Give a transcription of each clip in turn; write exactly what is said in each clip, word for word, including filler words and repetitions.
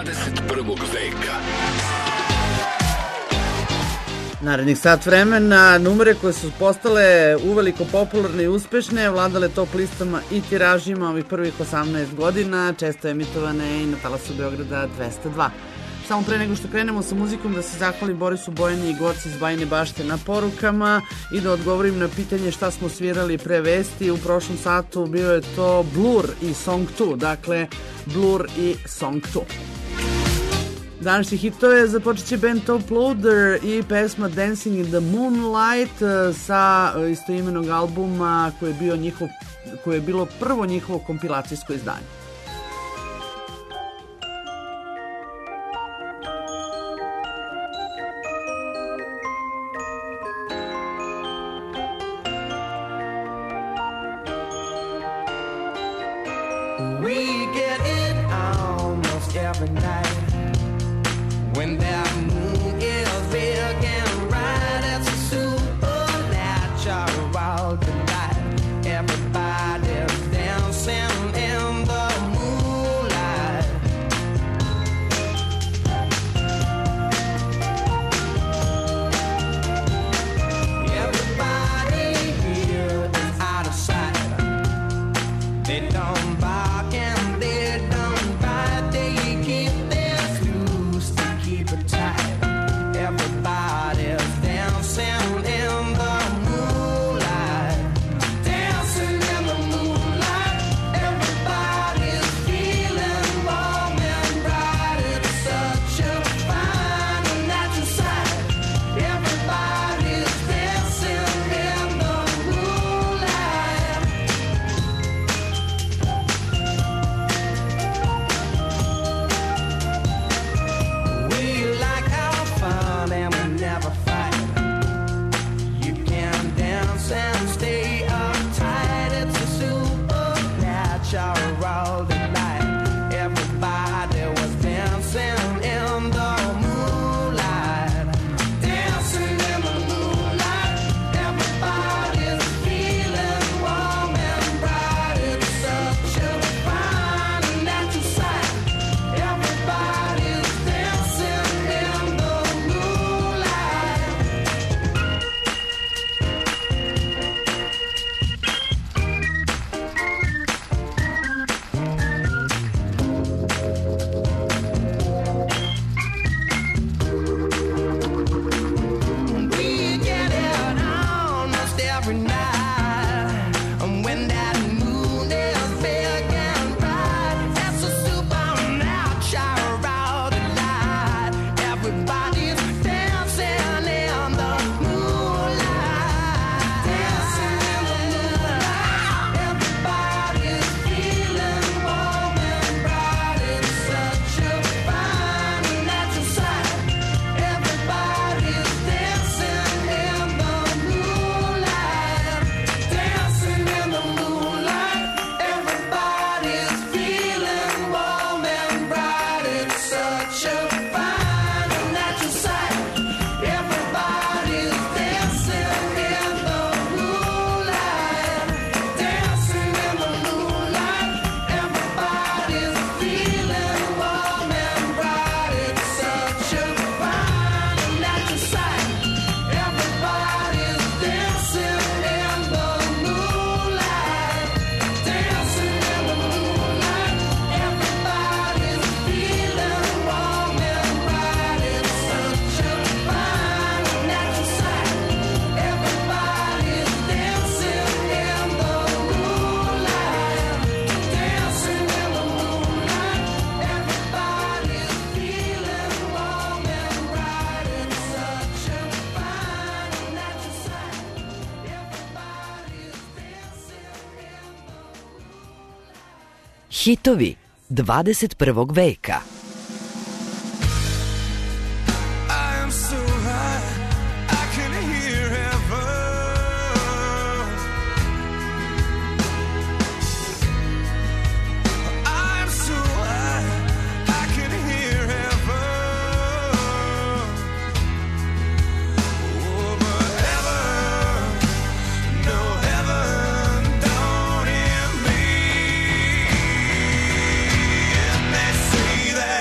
dvadeset prvog veka. Narednih sat vremena numere koje su postale uveliko popularne i uspešne, vladale top listama i tiražima ovih prvih osamnaest godina, često emitovane i na talasu Beograda dvesta dva. Samo pre nego što krenemo sa muzikom da se zahvalim Borisu Bojani i Goci iz Bajine Bašte na porukama i da odgovorim na pitanje šta smo svirali pre vesti. U prošlom satu bio je to Blur i Song dva, dakle Blur i Song dva. Današnji hitove započet će band Top Loader i pesma Dancing in the Moonlight sa istoimenog albuma koje je, bio njihov, koje je bilo prvo njihovo kompilacijsko izdanje. We get it almost every night when that moon is big and bright. It's a supernatural delight. Everybody's dancing in the moonlight. Everybody here is out of sight. They don't buy. Hitovi dvadeset prvog veka. That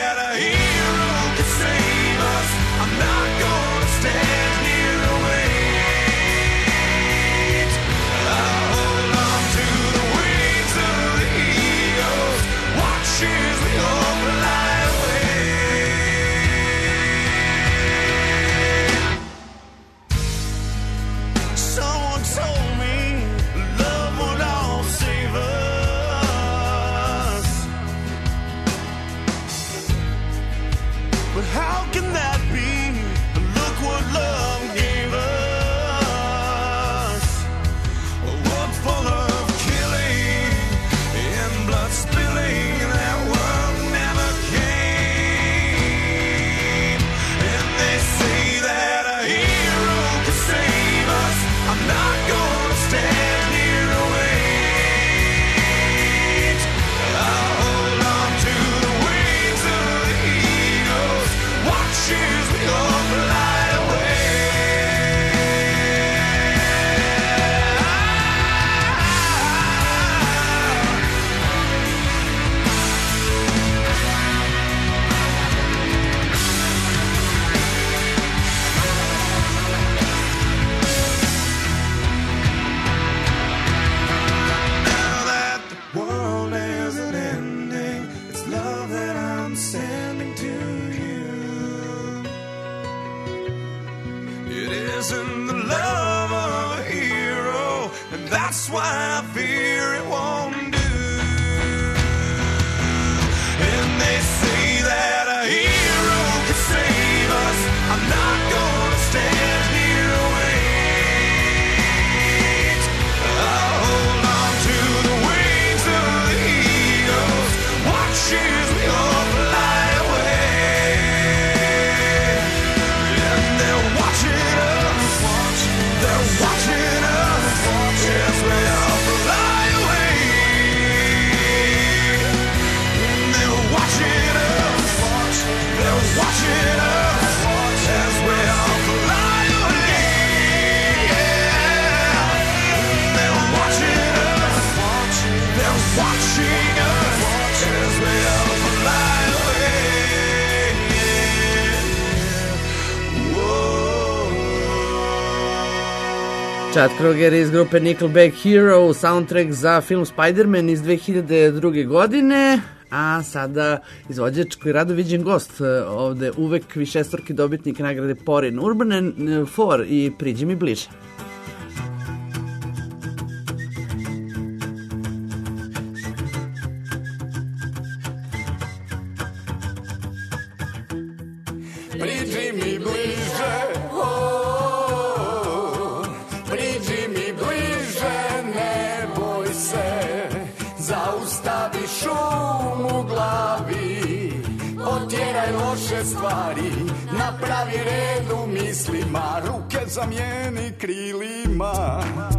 watching us as we all fly away. Whoa. Chad Kroger iz grupe Nickelback Hero, soundtrack za film Spider-Man iz dve hiljade druge. godine. A sada izvođač koji rado viđen gost ovde, uvek višestruki dobitnik nagrade Porin Urban Four i Priđi mi bliže. Priđi mi bliže, oh, priđi mi bliže, ne boj se, zaustavi šum u glavi, otjeraj loše stvari, napravi red u mislima, ruke zamijeni krilima.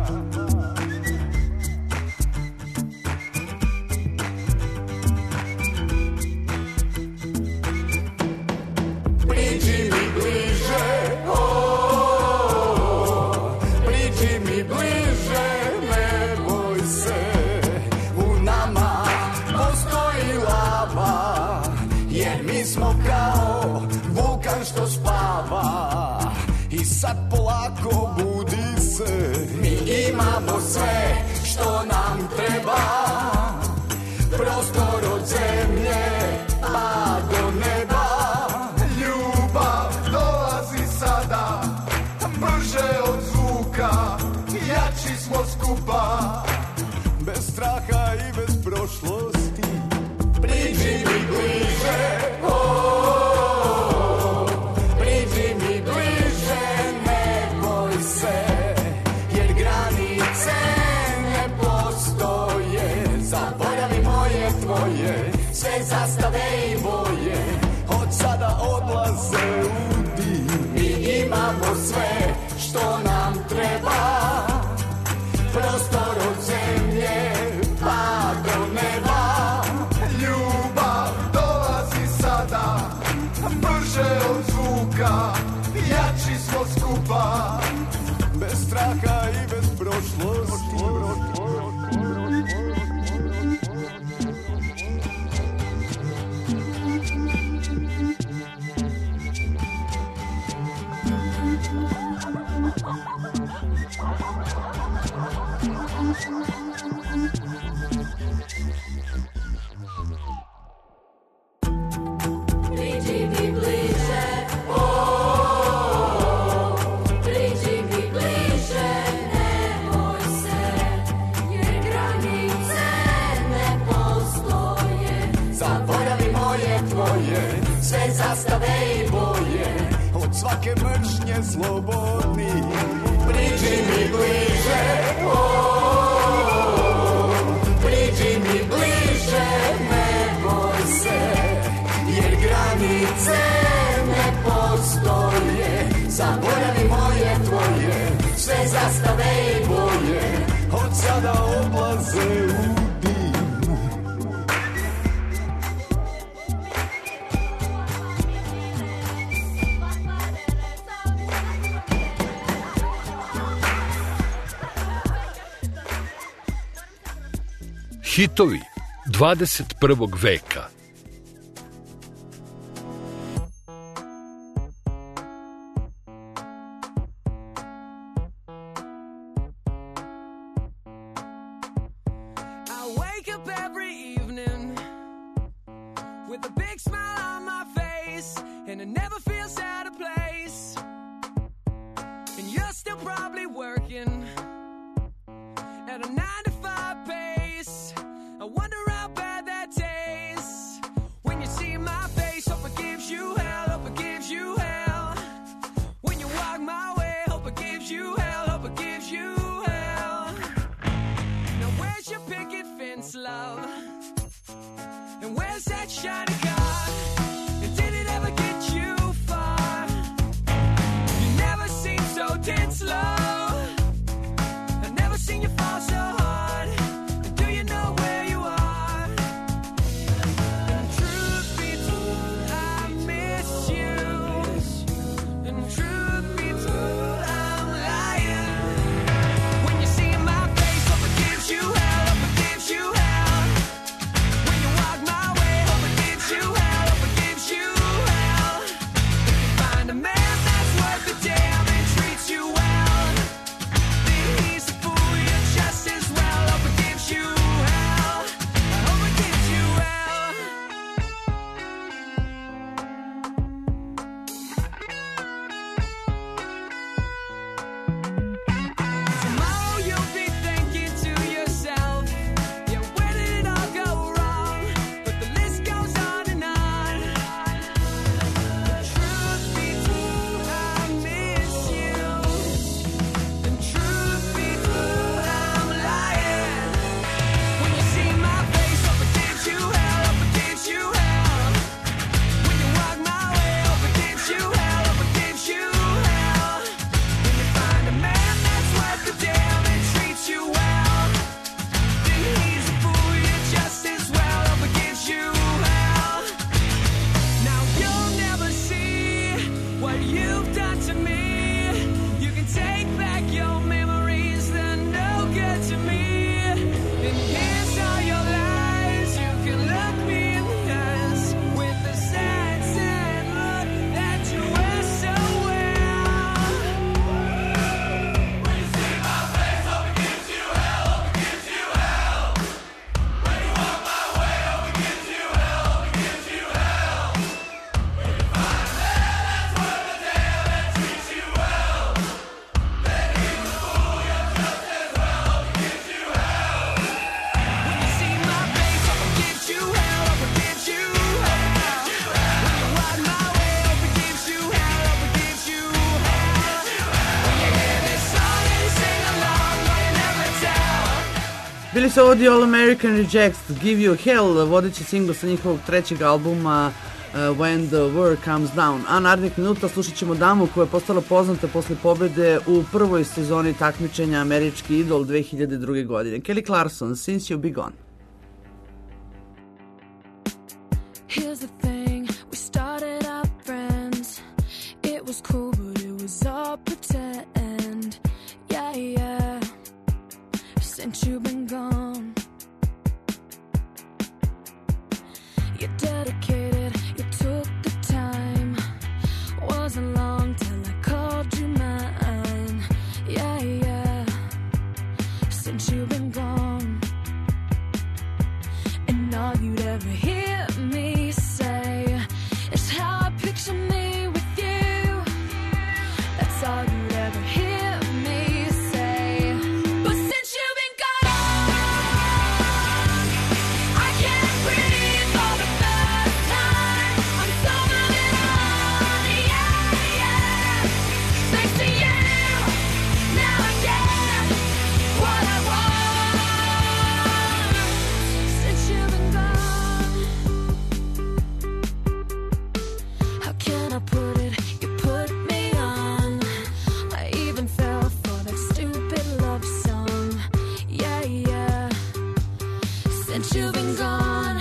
Priđi mi bliže, oh, priđi mi bliže, ne boj se, u nama postoji lava, jer mi smo kao vulkan što spava. I sad polako budi se, mi imamo sve što nam treba, prostor od zemlje pa do neba. Sada, brže od zvuka, jači smo skupa, bez straha i bez prošlosti. Priđi mi bliže, oh, priđi mi bliže, ne boj se, jer granice ne postoje. Zaboravi moje tvoje, sve zastave i boje, od sada odlaze u imamo sve što nam treba, prostor od zemlje pa do neba. Ljubav dolazi sada, brže od zvuka, jači smo skupa, bez straha i bez prošlosti. Sve zastave i boje, od svake mržnje slobodni. Priđi mi bliže, oh, priđi mi bliže, ne boj se, jer granice ne postoje. Zaboravi moje tvoje, sve zastave i boje, od sada odlaze u Hitovi dvadeset prvog veka. you hell, Bili su ovo The All American Rejects, Give You Hell, vodeći singl sa njihovog trećeg albuma uh, When the World Comes Down. A narednih minuta slušat ćemo damu koja je postala poznata posle pobede u prvoj sezoni takmičenja Američki idol dve hiljade druge. godine. Kelly Clarkson, Since You Be Gone. Here's the thing, we started out friends. It was cool, but it was all pretend. Yeah, yeah. Since you've been gone, you're dedicated, you took the time. Wasn't long till I called you mine. Yeah, yeah. Since you've been gone, and all you'd ever hear me say is how I picture me with you. That's all you'd ever hear me say. But since you've been gone, I can't breathe for the first time. I'm so moving on, yeah, yeah. Thanks to you, now I get what I want. Since you've been gone, how can I put it? You put me on. I even fell for that stupid love song. Yeah, yeah. Since you've been gone,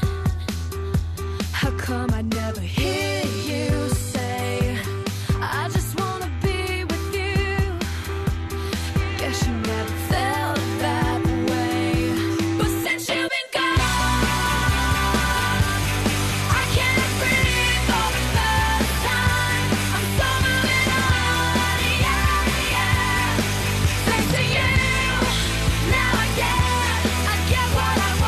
how come I never hear you say, I just wanna be with you? Guess you never felt that way. But since you've been gone, I can't breathe for the first time. I'm so moving on, yeah, yeah. Thanks to you, now I get, I get what I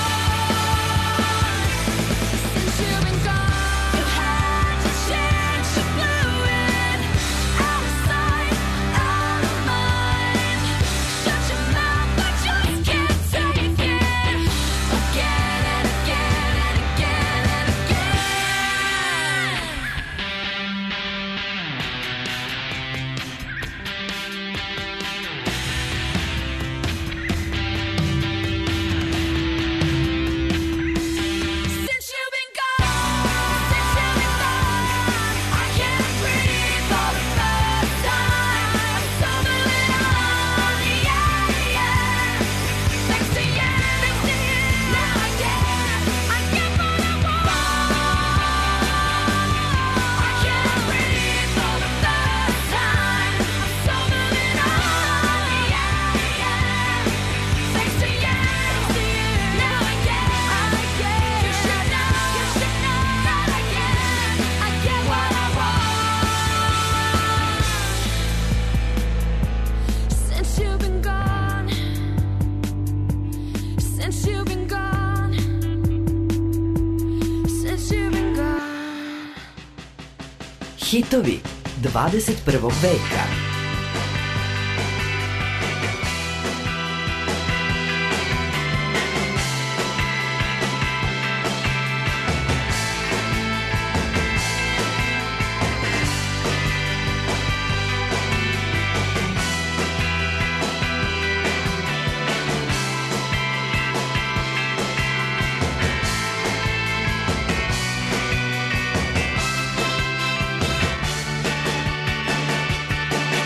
want. Since you've been gone, you had to change, you blew it. Out of sight, out of mind. Shut your mouth, I just can't take it. Again and again and again and again. Since you've been gone, since you've been gone, I can't breathe for the first time. I'm so moving on, yeah, yeah. Thanks to you, now I get, I get what I want. I can't breathe for the first time. I'm so moving on, yeah, yeah. Thanks to you, now I get, I get. You should know, you should know that I get, I get what I want. Since you've been gone, since you've been gone, since you've been gone. Hitovi dvadeset prvog veka. Since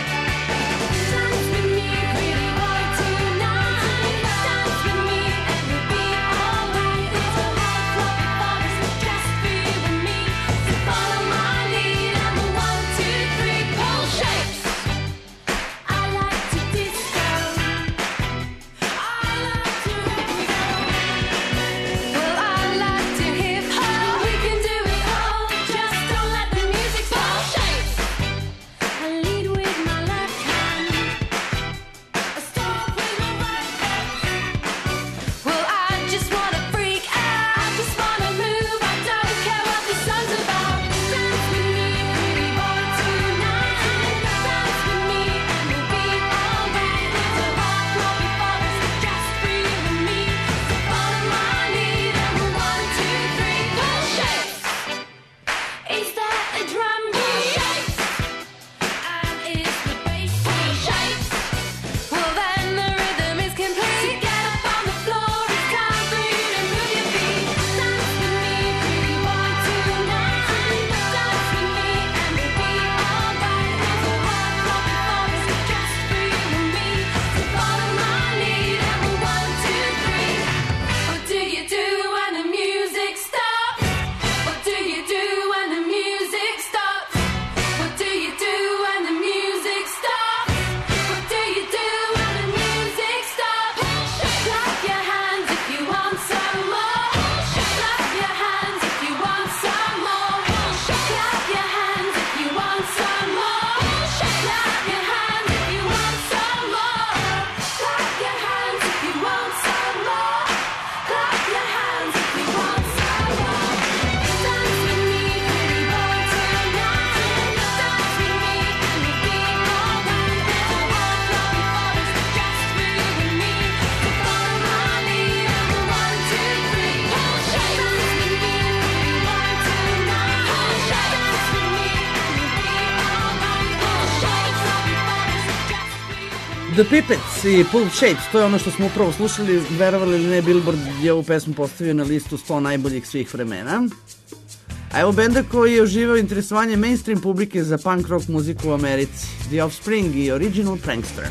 The Pippets i Pulp Shapes, to je ono što smo upravo slušali, verovali ili ne, Billboard je ovu pesmu postavio na listu sto najboljih svih vremena. A evo benda koji je uživao interesovanje mainstream publike za punk rock muziku u Americi, The Offspring i Original Prankster.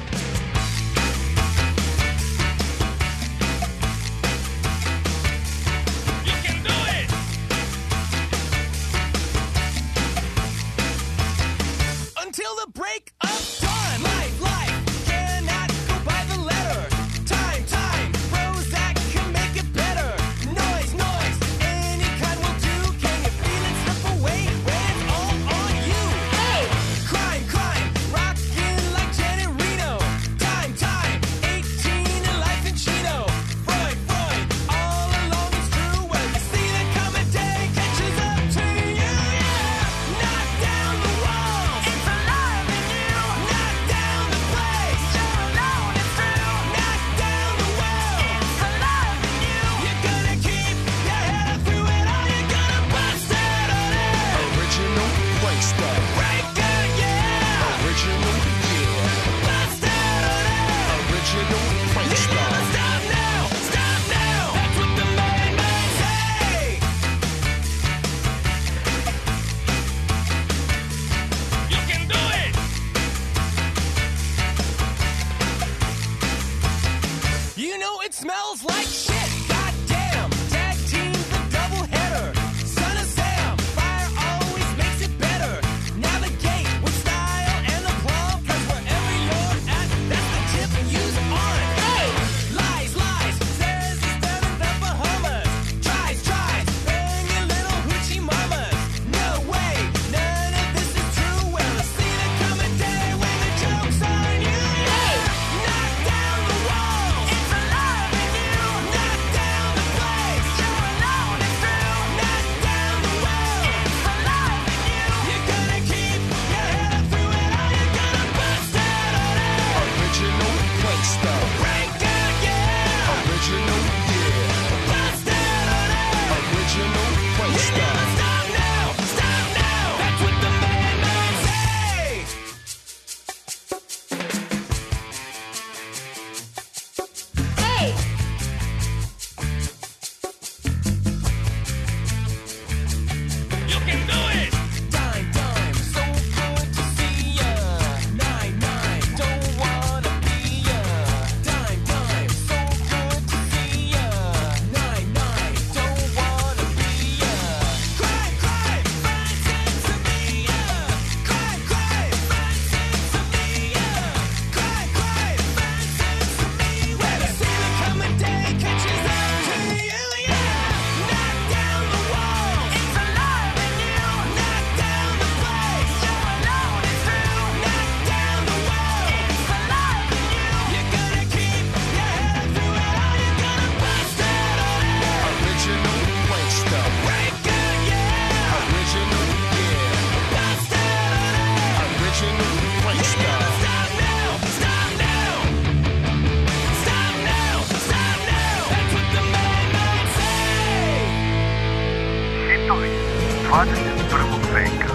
dvadeset prvog veka.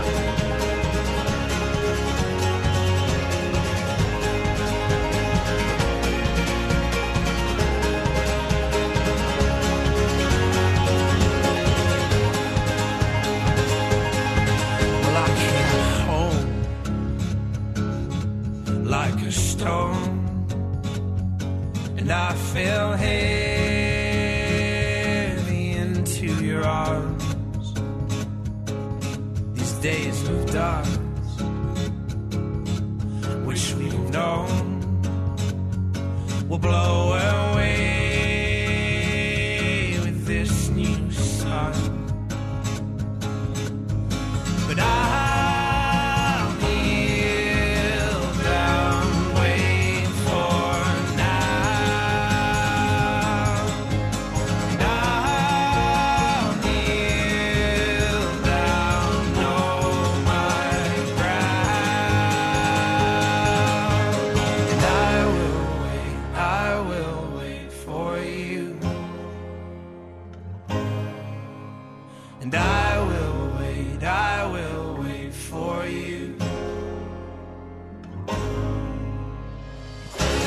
Well, I came home like a stone, and I fell heavy into your arms. Days of darkness, which we've known, will blow away with this new sun. But I'll kneel down, wait for now. And I'll kneel down. And I will wait, I will wait for you.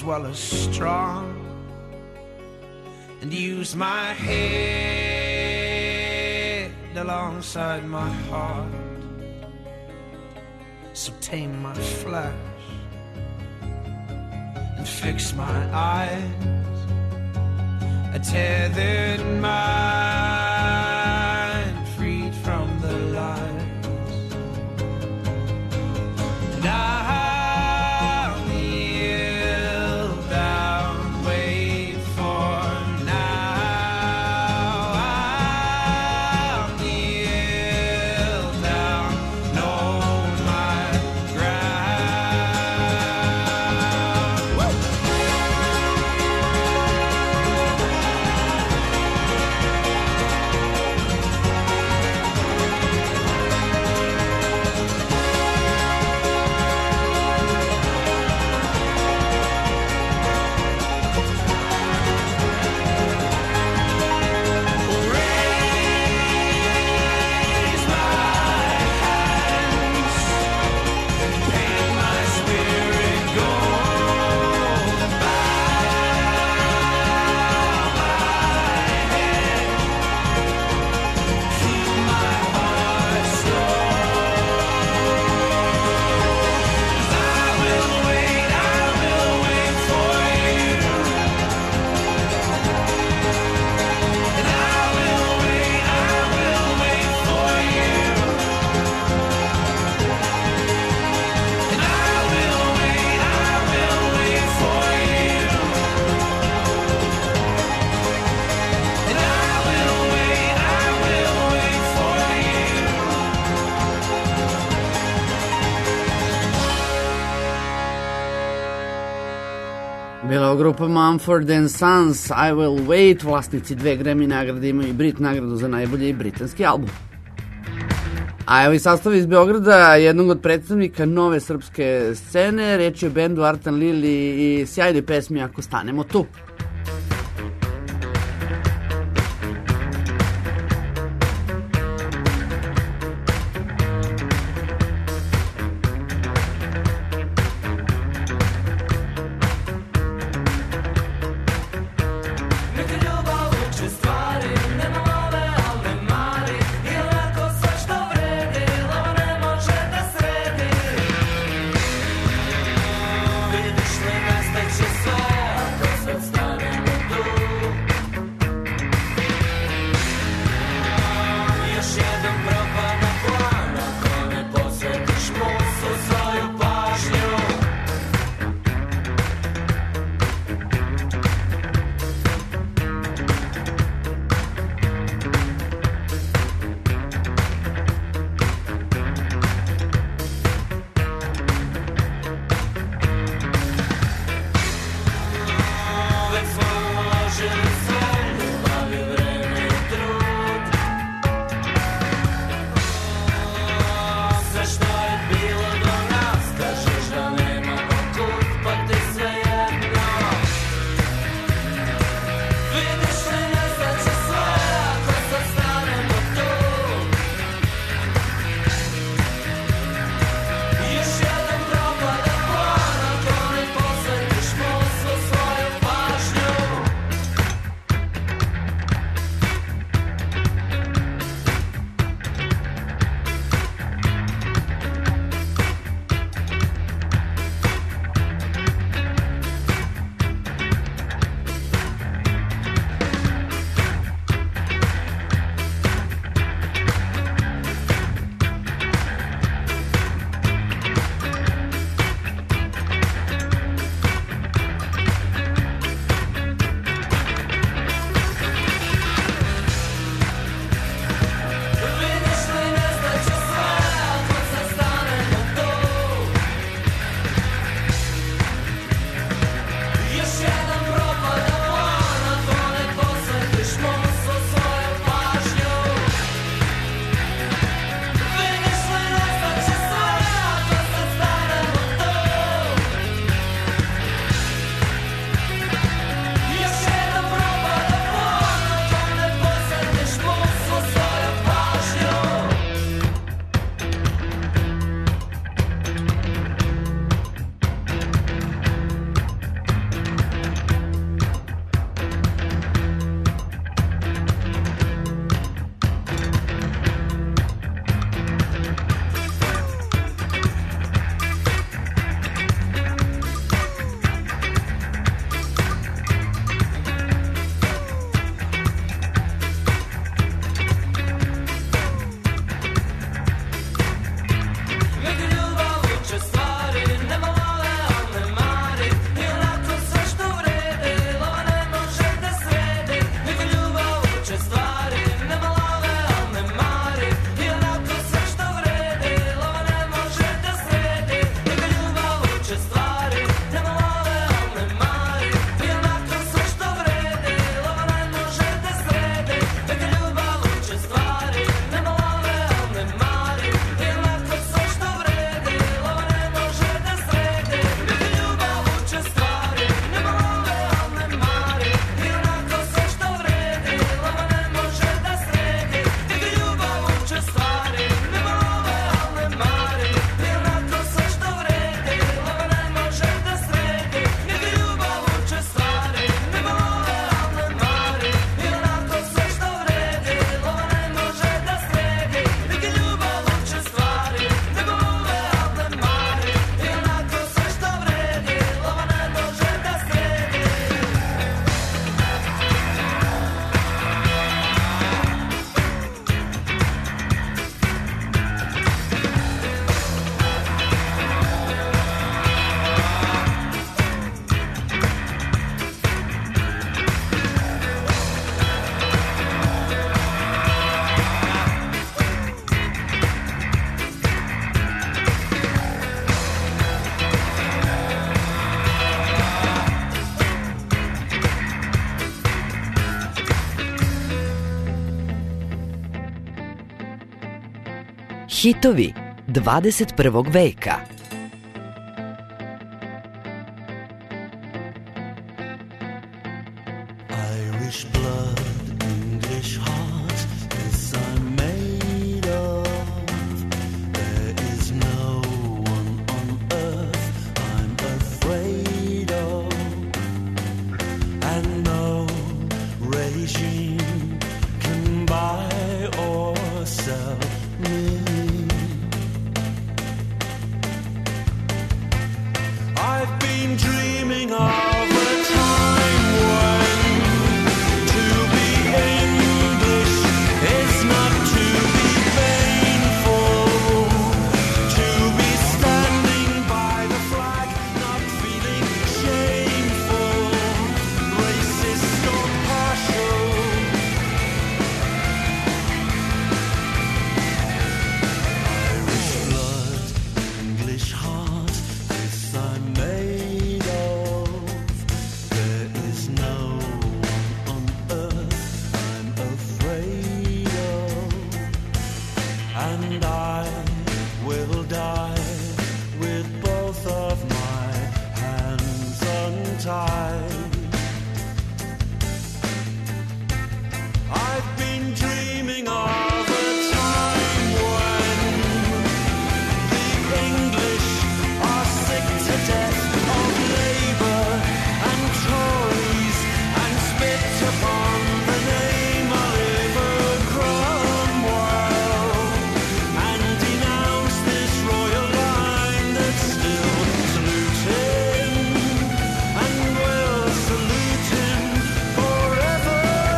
as well as strong, and use my head alongside my heart. So tame my flesh and fix my eyes, a tethered mind freed from the lies. And I'll kneel down, wait for now. I'll kneel down, know my ground. Woo! Raise my hands, paint my spirit gold. Bow my head, keep my heart strong. I will wait, I will wait for you, and I will wait, I will wait for you, and I will wait, I will wait for you, and I will wait, I will wait for you. Bila grupa Mumford and Sons, I Will Wait, vlasnici dve Grammy nagrade, imaju i Brit nagradu za najbolji britanski album. A evo i sastav iz Beograda, jednog od predstavnika nove srpske scene, reč je o bendu Artan Lili i sjajnoj pesmi Ako stanemo tu. Neka ljubav uče stvari, nema love, al ne mari, i lako sve što vredi, lova ne može da sredi. Vidiš li, nestaće sve, ako sve stane. Hitovi dvadeset prvog veka. Irish blood, English heart, this I'm made of. There is no one on earth I'm afraid of, and no regime can buy or sell me. I've been dreaming of a time when to be English is not to be painful, to be standing by the flag, not feeling shameful, racist or partial. Irish blood, English heart, this I'm made of. There is no one on earth I'm afraid of, and I will die with both of my hands untied. I've been dreaming of a time when the English are sick to death of Labour and Tories, and spit upon the name Oliver Cromwell, and denounce this royal line that's still saluting and will salute him forever.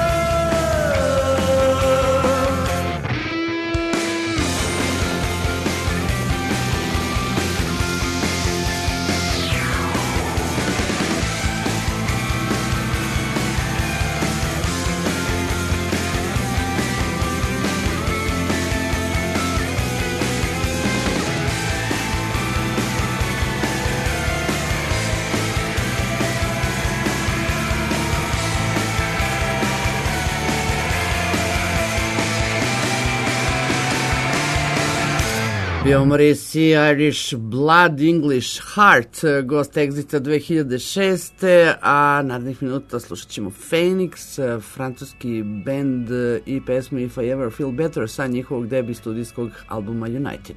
Bio Morrissey, Irish Blood, English Heart, gost Exita dve hiljade šeste. A narednih minuta slušat ćemo Phoenix, francuski band i pesmu If I Ever Feel Better sa njihovog debi studijskog albuma United.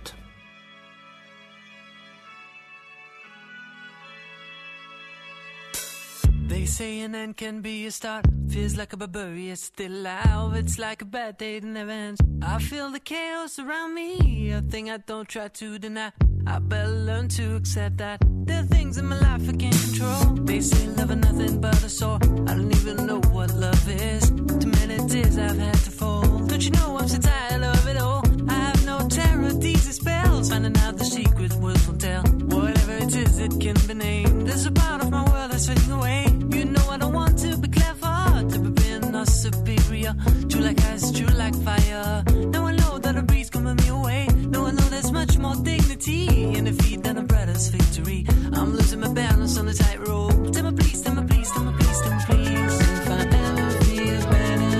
They say an end can be a start. Feels like a barbarian still alive. It's like a bad day that never ends. I feel the chaos around me, a thing I don't try to deny. I better learn to accept that there are things in my life I can't control. They say love is nothing but a sore. I don't even know what love is. Too many tears I've had to fold. Don't you know I'm so tired of it all? I have no terror, these are spells. Finding out the secret words won't tell. Whatever it is, it can be named. There's a part of my world that's fading away. You know I don't want to be clever, to be being or superior. True like ice, true like fire. Now I know that a breeze coming me away. Now I know there's much more dignity in defeat than a brother's victory. I'm losing my balance on the tightrope. Tell me please, tell me please, tell me please, tell me please. If I ever feel better,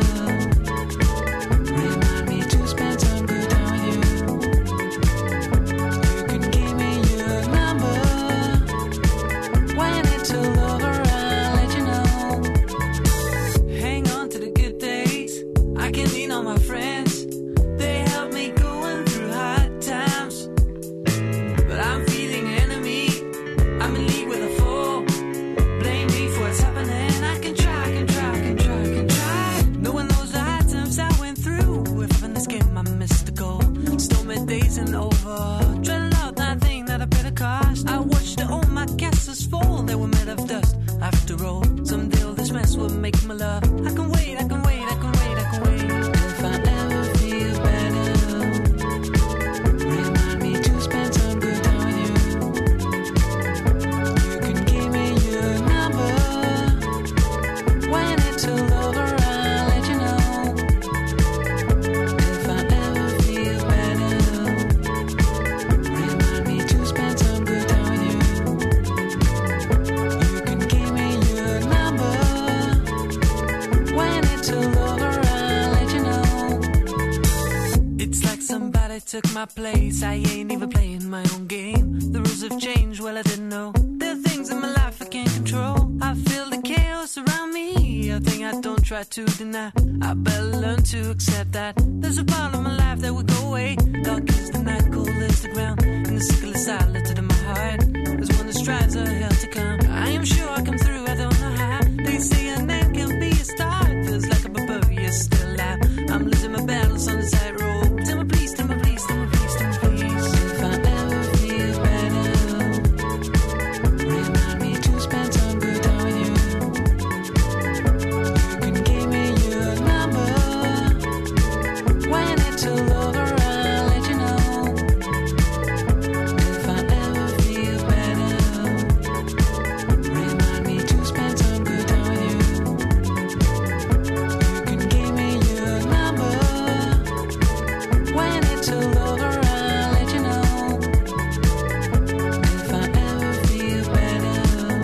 remind me to spend some good time with you. You can give me your number. When it's all over, I'll let you know. Hang on to the good days. I can lean on my friends. They help me going through hard times. But I'm feeling enemy. I'm in league with a foe. took my place. I ain't even playing my own game. The rules have changed, well I didn't know. There are things in my life I can't control. I feel the chaos around me, a thing I don't try to deny. I better learn to accept that there's a part of my life that will go away. Dark is the night, cold is the ground, and the sickle is silent in my heart. There's one that strives a hell to come. I am sure I come through, I don't know how. They say a name can be a star. Feels like a barbarian still alive. I'm losing my battles on the tightrope. Tell me please, tell me please, tell me please, tell me please. If I ever feel better, remind me to spend some good time with you. You can give me your number. When it's all over, I'll let you know. If I ever feel better, remind me to spend some good time with you. You can give me your number. When it's all over, I'll let you know. If I ever feel better,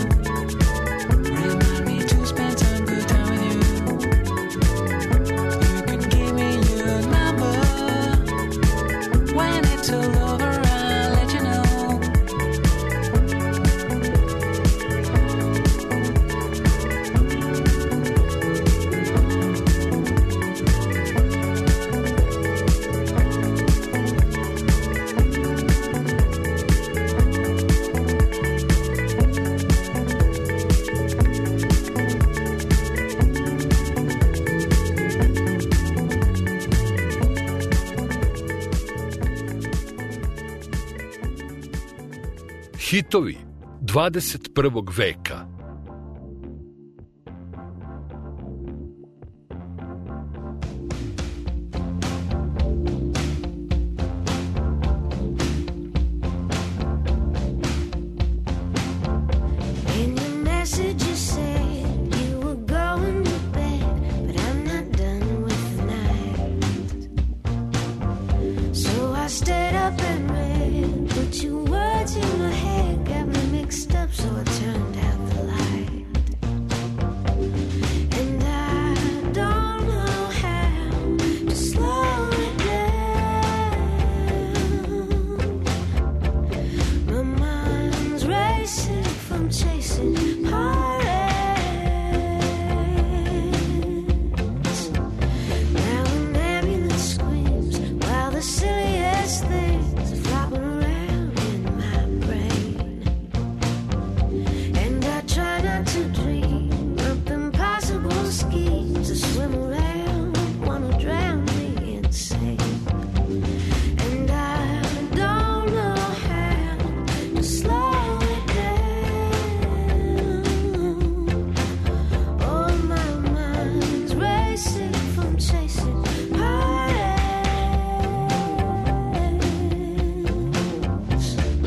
remind me to spend some good time with you. You can give me your number. When it's all over, I'll let you know. Hitovi dvadeset prvog veka. In your message you said you were going to bed, but I'm not done with the night. So I stayed up and read, put your words in my head, got me mixed up, so I turned out the light. And I don't know how to slow it down. My mind's racing from chasing heartaches. Now an ambulance screams while the silliest things are flopping around in my brain. And I try not to dream up impossible schemes to swim around, wanna drown me insane. And I don't know how to slow it down. Oh, my mind's racing from chasing heartaches.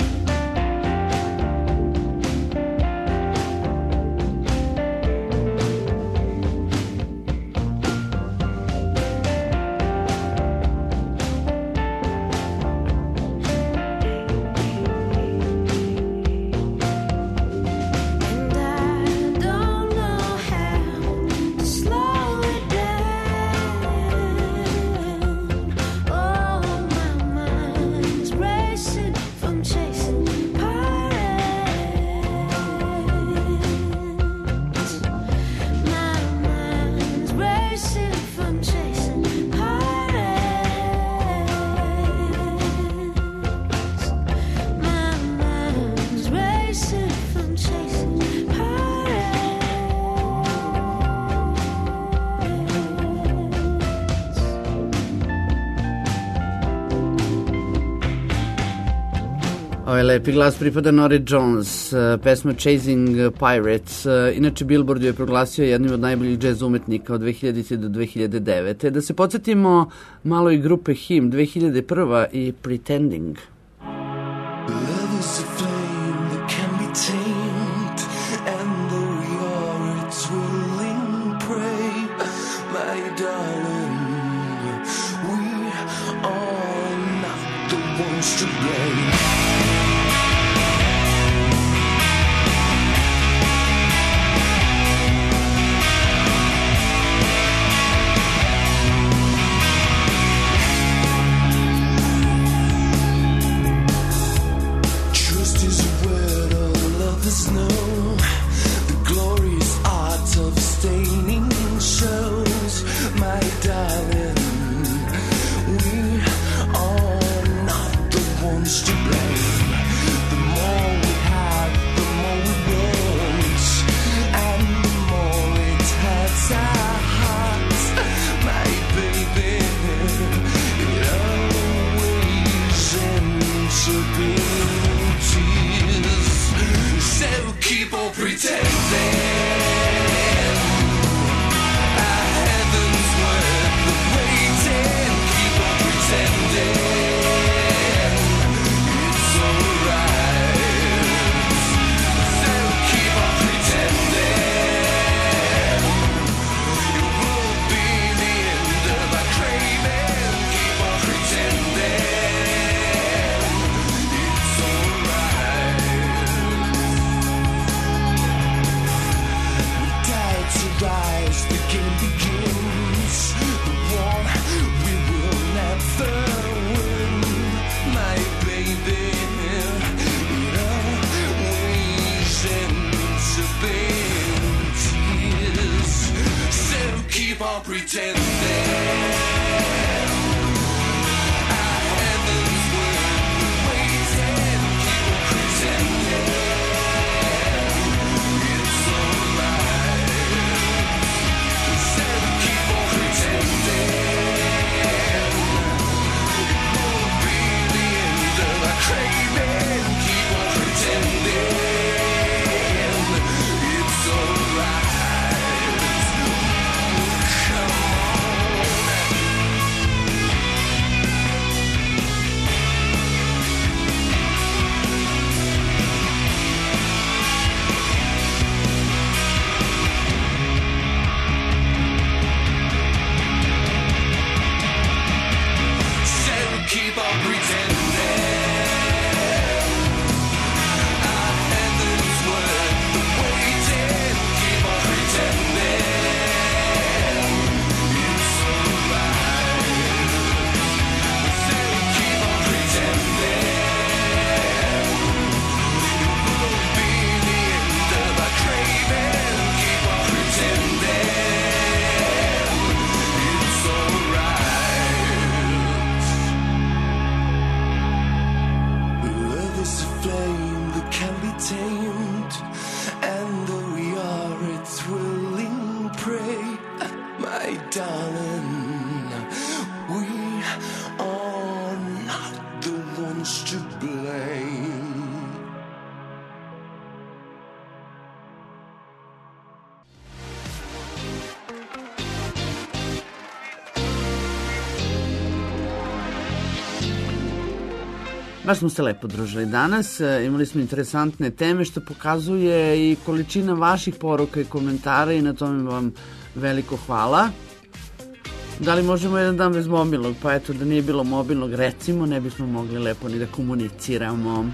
And I don't know how to slow it down. Oh, my mind's racing from chasing heartaches. My mind's racing from chasing heartaches. My mind's racing from chasing Ovaj lepi glas pripada Norah Jones, eh, pesma Chasing Pirates. Eh, Inače, Billboard ju je proglasio jednim od najboljih jazz umetnika od dve hiljadite do dve hiljade devete. Da se podsjetimo malo i grupe Him, dve hiljade prva i Pretending. Love is a flame that can be tamed, and though we are its willing prey, my darling, we are not the ones to blame. Baš smo se lepo družili danas, imali smo interesantne teme što pokazuje i količina vaših poruka i komentara i na tome vam veliko hvala. Da li možemo jedan dan bez mobilnog? Pa eto, da nije bilo mobilnog, recimo, ne bismo mogli lepo ni da komuniciramo.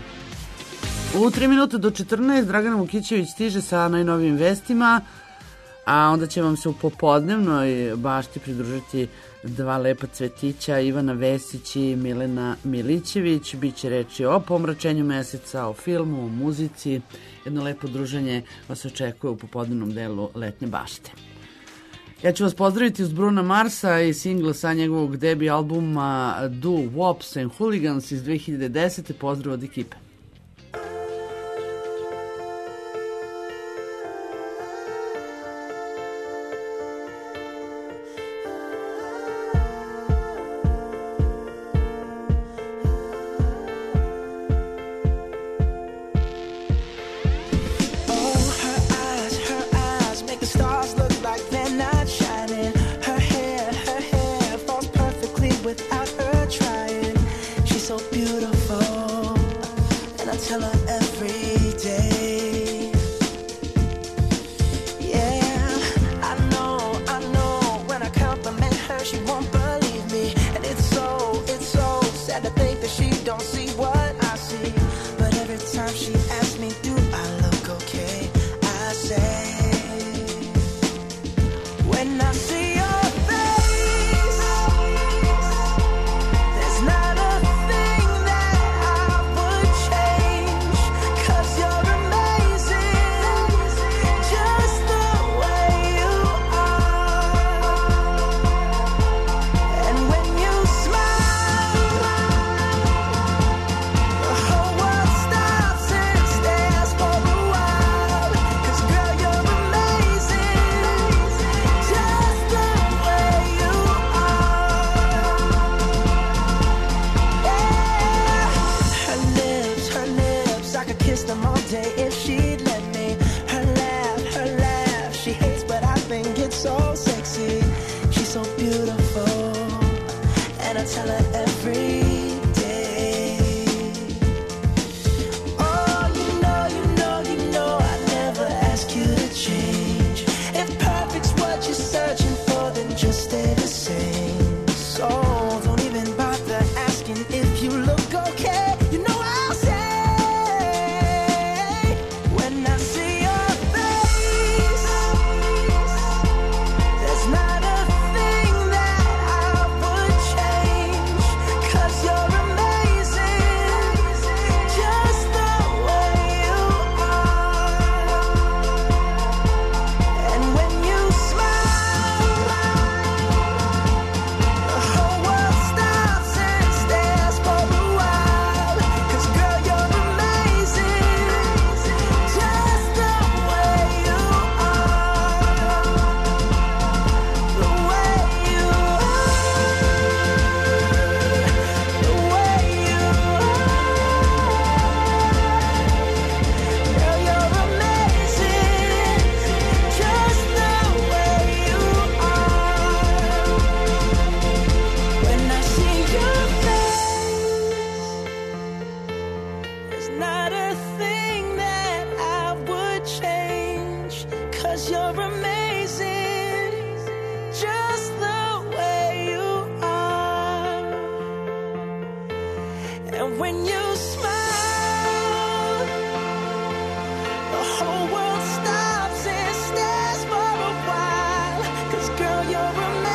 U tri minute do četrnaest Dragana Vukićević stiže sa najnovijim vestima, a onda će vam se u popodnevnoj bašti pridružiti dva lepa cvetića, Ivana Vesić i Milena Milićević. Biće reči o pomračenju meseca, o filmu, o muzici. Jedno lepo druženje vas očekuje u popodnevnom delu letnje bašte. Ja ću vas pozdraviti uz Bruna Marsa i singla sa njegovog debi albuma Do Wops and Hooligans iz dve hiljade desete. Pozdrav od ekipe. There's not a thing that I would change. Girl, you're a